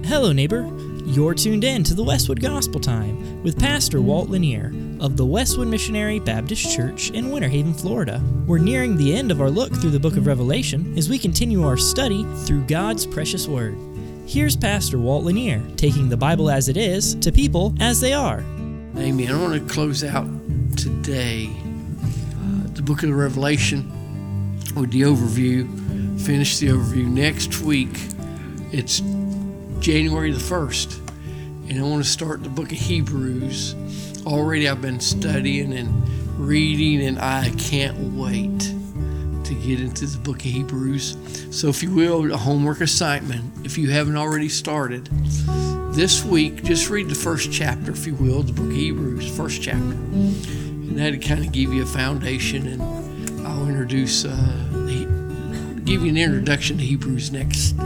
Hello, neighbor. You're tuned in to the Westwood Gospel Time with Pastor Walt Lanier of the Westwood Missionary Baptist Church in Winter Haven, Florida. We're nearing the end of our look through the book of Revelation as we continue our study through God's precious Word. Here's Pastor Walt Lanier taking the Bible as it is to people as they are. Amen. I want to close out today the book of the Revelation with the overview. Finish the overview next week. It's January the 1st, and I want to start the book of Hebrews. Already I've been studying and reading, and I can't wait to get into the book of Hebrews. So if you will, a homework assignment, if you haven't already started, this week, just read the first chapter, if you will, the book of Hebrews, first chapter. And that'll kind of give you a foundation, and I'll give you an introduction to Hebrews next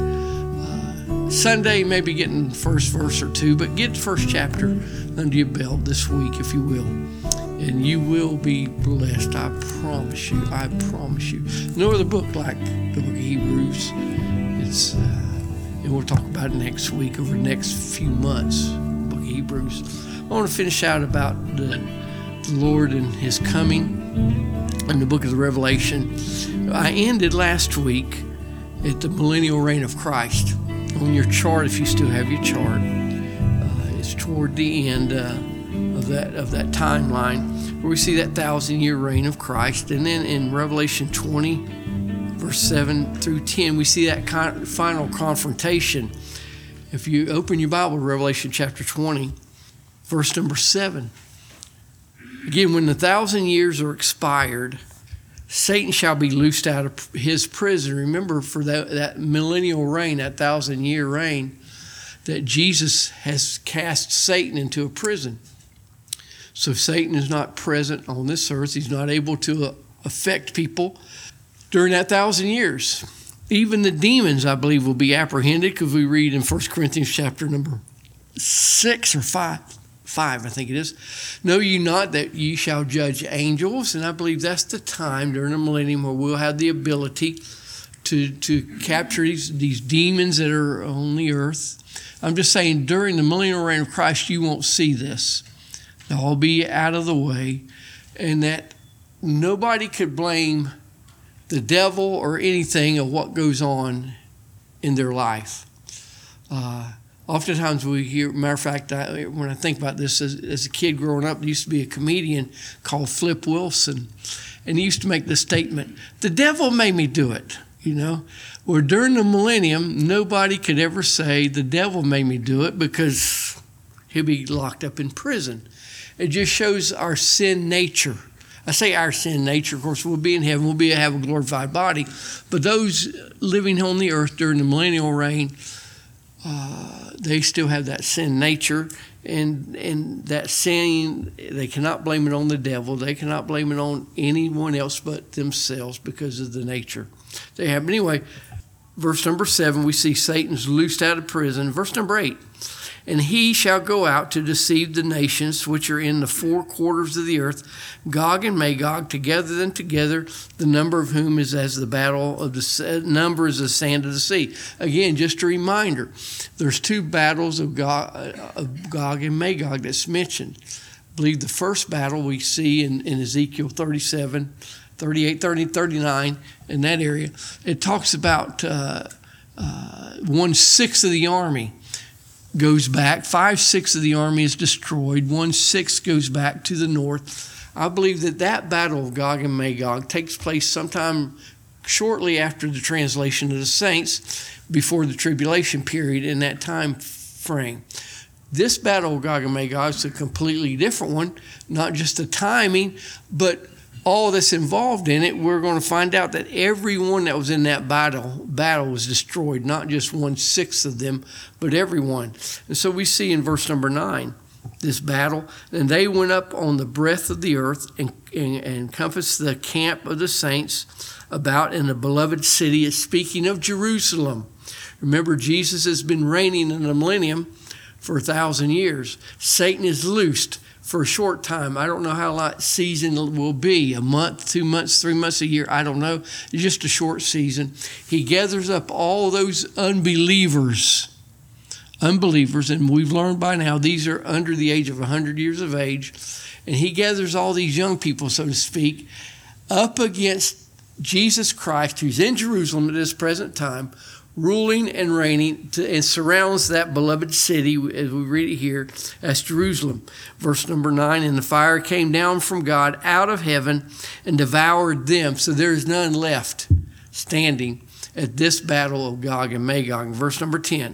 Sunday, maybe getting the first verse or two, but get the first chapter under your belt this week, if you will. And you will be blessed, I promise you. I promise you. No other book like the book of Hebrews. It's, and we'll talk about it next week, over the next few months, the book of Hebrews. I want to finish out about the Lord and His coming in the book of the Revelation. I ended last week at the millennial reign of Christ. On your chart, if you still have your chart, it's toward the end of that timeline where we see that 1,000-year reign of Christ. And then in Revelation 20, verse 7 through 10, we see that final confrontation. If you open your Bible, Revelation chapter 20, verse number 7. Again, when the 1,000 years are expired, Satan shall be loosed out of his prison. Remember, for that millennial reign, that 1,000-year reign, that Jesus has cast Satan into a prison. So Satan is not present on this earth. He's not able to affect people during that 1,000 years. Even the demons, I believe, will be apprehended, because we read in 1 Corinthians chapter number 6 or 5, I think it is. Know ye not that ye shall judge angels? And I believe that's the time during the millennium where we'll have the ability to capture these demons that are on the earth. I'm just saying, during the millennial reign of Christ, you won't see this. They'll all be out of the way, and that nobody could blame the devil or anything of what goes on in their life. Oftentimes we hear, matter of fact, when I think about this, as a kid growing up, there used to be a comedian called Flip Wilson, and he used to make this statement, "The devil made me do it," you know. Well, during the millennium, nobody could ever say, "The devil made me do it," because he'll be locked up in prison. It just shows our sin nature. I say our sin nature, of course, we'll be in heaven, we'll have a glorified body, but those living on the earth during the millennial reign, they still have that sin nature, and that sin, they cannot blame it on the devil. They cannot blame it on anyone else but themselves because of the nature they have. But anyway, verse number 7, we see Satan's loosed out of prison. Verse number 8, and he shall go out to deceive the nations which are in the four quarters of the earth, Gog and Magog, to gather them together, the number of whom is as the battle of the number is the sand of the sea. Again, just a reminder, there's two battles of Gog and Magog that's mentioned. I believe the first battle we see in Ezekiel 37, 38, 30, 39, in that area. It talks about 1/6 of the army goes back. 5/6 of the army is destroyed. 1/6 goes back to the north. I believe that battle of Gog and Magog takes place sometime shortly after the translation of the saints, before the tribulation period, in that time frame. This battle of Gog and Magog is a completely different one, not just the timing, but all that's involved in it. We're going to find out that everyone that was in that battle was destroyed, not just 1/6 of them, but everyone. And so we see in verse number 9, this battle, and they went up on the breadth of the earth and encompassed the camp of the saints about in the beloved city. It's speaking of Jerusalem. Remember, Jesus has been reigning in the millennium for 1,000 years. Satan is loosed for a short time. I don't know how long season will be, a month, 2 months, 3 months, a year. I don't know. It's just a short season. He gathers up all those unbelievers unbelievers, and we've learned by now these are under the age of 100 years of age, and he gathers all these young people, so to speak, up against Jesus Christ, who's in Jerusalem at this present time, ruling and reigning, and surrounds that beloved city, as we read it here, as Jerusalem. Verse number 9, and the fire came down from God out of heaven and devoured them, so there is none left standing at this battle of Gog and Magog. Verse number 10,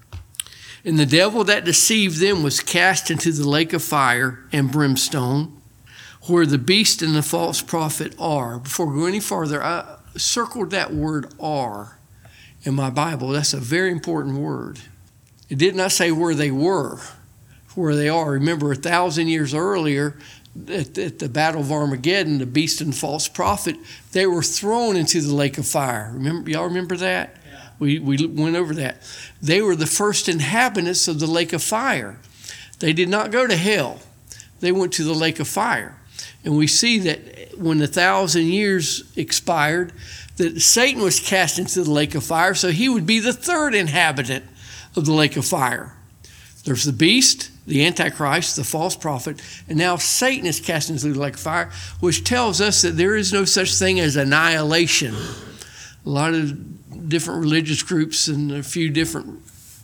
and the devil that deceived them was cast into the lake of fire and brimstone, where the beast and the false prophet are. Before we go any farther, I circled that word "are" in my Bible. That's a very important word. It did not say where they were, where they are. Remember, 1,000 years earlier, at the Battle of Armageddon, the beast and false prophet, they were thrown into the lake of fire. Y'all remember that? We went over that. They were the first inhabitants of the lake of fire. They did not go to hell. They went to the lake of fire. And we see that when 1,000 years expired, that Satan was cast into the lake of fire, so he would be the third inhabitant of the lake of fire. There's the beast, the Antichrist, the false prophet, and now Satan is cast into the lake of fire, which tells us that there is no such thing as annihilation. A lot of different religious groups and a few different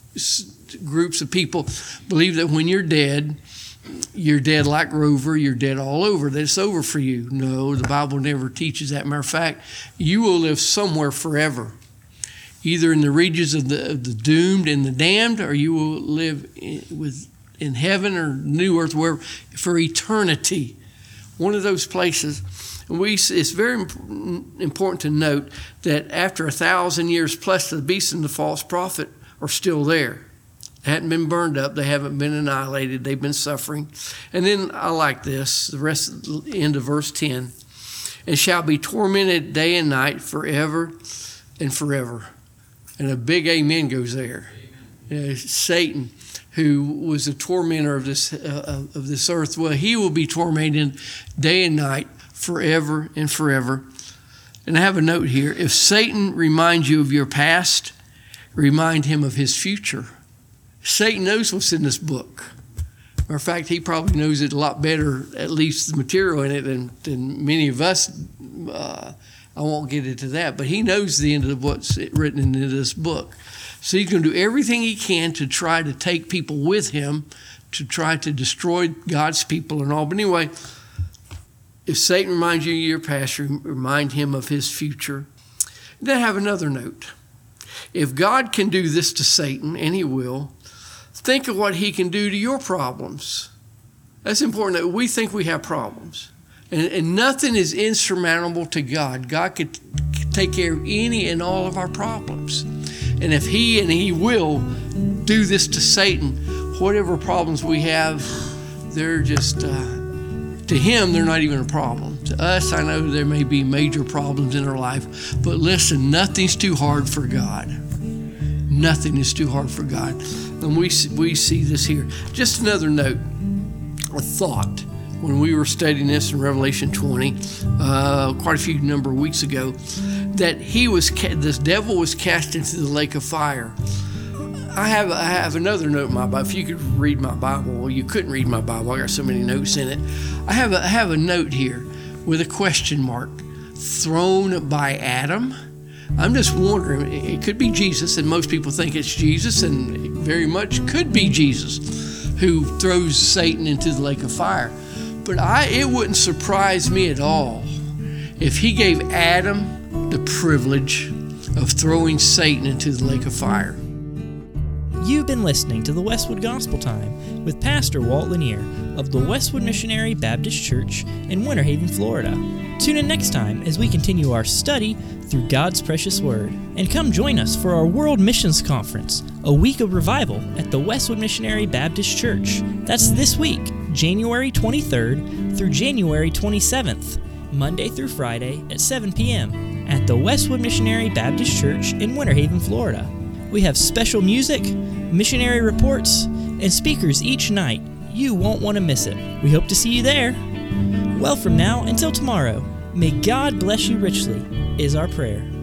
groups of people believe that when you're dead like Rover, you're dead all over, that it's over for you. No, the Bible never teaches that. Matter of fact, you will live somewhere forever, either in the regions of the doomed and the damned, or you will live in heaven or new earth, wherever, for eternity. One of those places. And it's very important to note that after 1,000 years plus, the beast and the false prophet are still there. They hadn't been burned up. They haven't been annihilated. They've been suffering. And then I like this, the end of verse 10. And shall be tormented day and night forever and forever. And a big amen goes there. Satan, who was a tormentor of this earth, well, he will be tormented day and night forever and forever. And I have a note here. If Satan reminds you of your past, remind him of his future. Satan knows what's in this book. Matter of fact, he probably knows it a lot better, at least the material in it, than many of us. I won't get into that, but he knows the end of what's written into this book. So he's going to do everything he can to try to take people with him, to try to destroy God's people and all. But anyway, if Satan reminds you of your past, remind him of his future. Then I have another note. If God can do this to Satan, and he will, think of what he can do to your problems. That's important that we think we have problems. And nothing is insurmountable to God. God could take care of any and all of our problems. And if he will do this to Satan, whatever problems we have, they're just, to him, they're not even a problem. To us, I know there may be major problems in our life, but listen, nothing's too hard for God. Nothing is too hard for God. And we see this here. Just another note, a thought. When we were studying this in Revelation 20, quite a few number of weeks ago, that this devil was cast into the lake of fire. I have another note in my Bible. If you could read my Bible, well, you couldn't read my Bible. I got so many notes in it. I have a note here with a question mark. Thrown by Adam. I'm just wondering, it could be Jesus, and most people think it's Jesus, and it very much could be Jesus who throws Satan into the lake of fire. But it wouldn't surprise me at all if he gave Adam the privilege of throwing Satan into the lake of fire. You've been listening to the Westwood Gospel Time with Pastor Walt Lanier of the Westwood Missionary Baptist Church in Winter Haven, Florida. Tune in next time as we continue our study through God's precious Word. And come join us for our World Missions Conference, a week of revival at the Westwood Missionary Baptist Church. That's this week, January 23rd through January 27th, Monday through Friday at 7 p.m. at the Westwood Missionary Baptist Church in Winter Haven, Florida. We have special music, missionary reports, and speakers each night. You won't want to miss it. We hope to see you there. Well, from now until tomorrow, may God bless you richly, is our prayer.